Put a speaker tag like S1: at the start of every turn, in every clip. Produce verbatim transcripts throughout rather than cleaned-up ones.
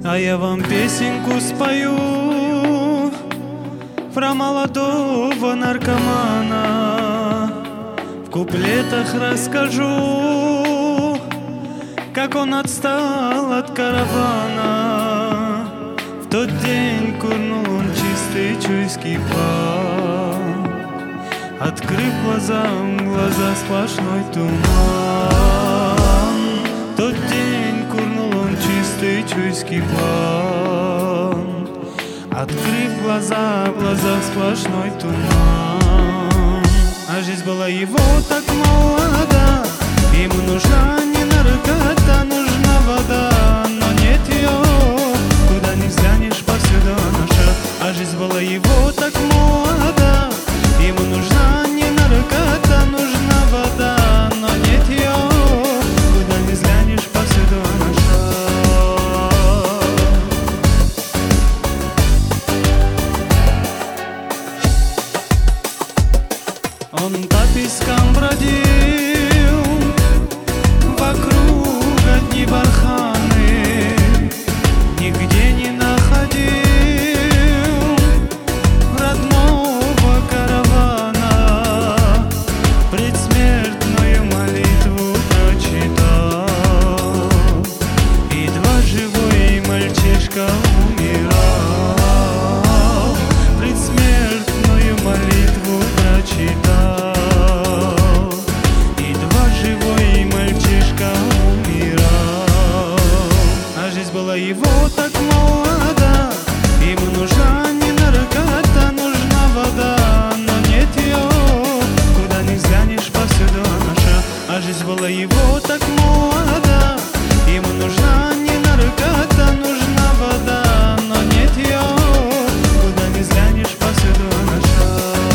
S1: А я вам песенку спою про молодого наркомана. В куплетах расскажу, как он отстал от каравана. В тот день курнул он чистый чуйский план. Открыв глаза, глаза сплошной туман. В тот день курнул он чистый чуйский план. Открыв глаза, в глазах сплошной туман. А жизнь была его так молода, ему нужна не наркота, нужна вода, но нет ее, куда ни взглянешь, повсюду наша. А жизнь была его так молода, ему нужна не наркота, нужна вода, но нет ее, куда ни взглянешь, повсюду наша. Он по пескам бродил, вокруг одни барханы, нигде не находил родного каравана. Предсмертную молитву прочитал, едва живой мальчишка умирал. Предсмертную молитву прочитал, была его так молода, ему нужна не наркота, нужна вода, но нет ее, куда ни взглянешь, повсюду наша. А жизнь была его так молода, ему нужна не наркота, нужна вода, но нет ее, куда ни взглянешь, повсюду наша.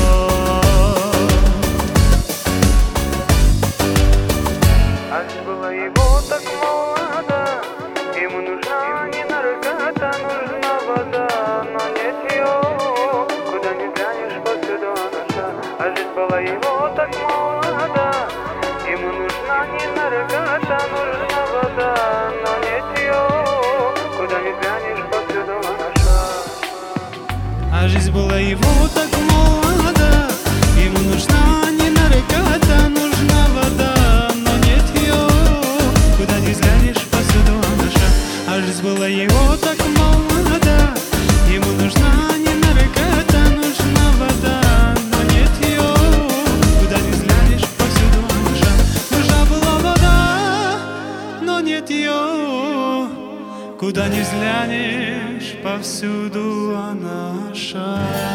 S1: А жизнь была его так молода, ему нужна не наркота, нужна вода, но нет ее, куда ни глянешь, повсюду наша. А жизнь была его так молода, ему нужна не наркота, нужна вода, но нет ее, куда ни глянешь, повсюду наша. А жизнь была его так молода, ему нужна не наркота, нужна вода, но нет ее, куда ни взглянешь, повсюду наша. А жизнь была его так молода, ему нужна не наркота, нужна вода, но нет ее, куда ни взглянешь, повсюду наша. Нужна была вода, но нет ее, куда ни взглянешь, повсюду наша.